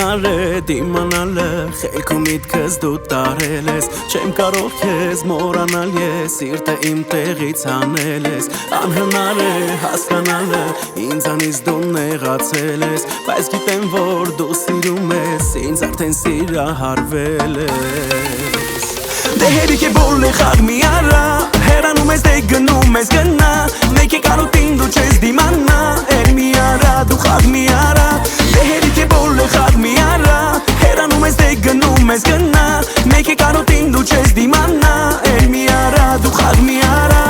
անհնար է դիմանալը Խելք ու միտքս դու տարել ես Չեմ կարող քեզ մոռանալ ես Սիրտը իմ տեղից հանել ես Անհնար է հասկանալը Ինձանից դու նեղացել ես Բայց գիտեմ որ դու սիրում ես Ինձ արդեն սիրահարվել ես Դե հերիք է բոլն է խաղ մի արա Հեռանում ես դե գնում ես գնա Մեկի կարոտին դու չես դիմանա Էլ մի արա դու խաղ մի արա Դե հերիք է բոլն է խաղ մի արա Հեռանում ես դե գնում ես գնա Մեկի կարոտին դու չես դիմանա Էլ մի արա դու խաղ մի արա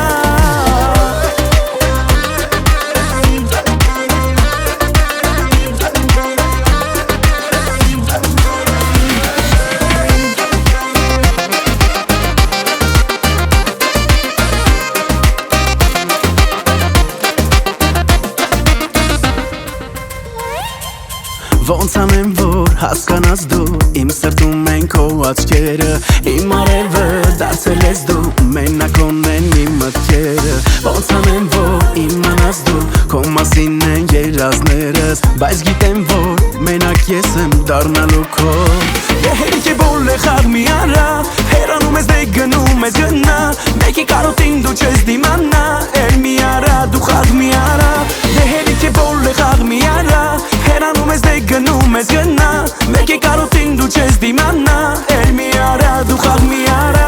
Ոնց անեմ որ հասկանաս դու Իմ սրտում են քո աչքերը Իմ արևը դարձել ես դու Մենակ ունեն իմ մտքերը Ոնց անեմ որ իմանաս դու Քո մասին են երազներս Բայց գիտեմ որ մենակ ես եմ դառնալու քո Դե հերիք է բոլն է խաղ մի արա Հեռանում ես դե գնում ես գնա Մեկի կարոտին դու չես դիմանա Էլ մի արա դու խաղ մի արա Դե հերիք է բոլն է խաղ մի արա Հեռանում ես դե գնում ես գնա Մեկի կարոտին դու չես դիմանա Էլ մի արա դու խաղ մի արա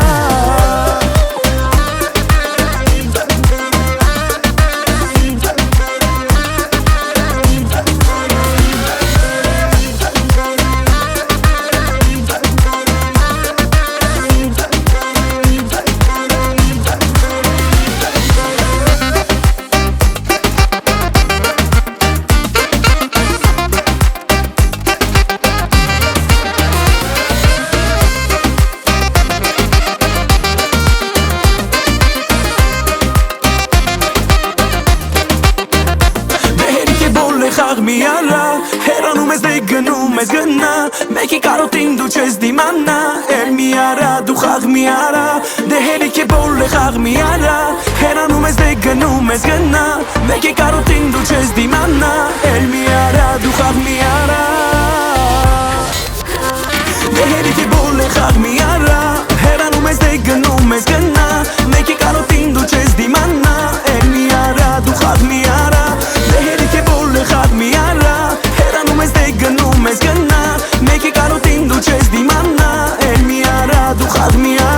Խաղ մի արա Հեռանում ես դե գնում ես գնա Մեկի կարոտին դու չես դիմանա Էլ մի արա դու խաղ մի արա Դե հերիք է բոլն է խաղ մի արա Հեռանում ես դե գնում ես գնա Մեկի կարոտին դու չես դիմանա Էլ մի արա դու խաղ մի արա Դե հերիք է բոլն է խաղ մի արա Հեռանում ես դե գնում ես գնա Մեկի կարոտին դու չես դիմանա Էլ մի արա դու խաղ մի արա Դե հերիք է բոլն է խաղ մի արա Հեռանում ես դե գնում ես գնա Մեկի կարոտին դու չես դիմանա Էլ մի արա դու խաղ մի արա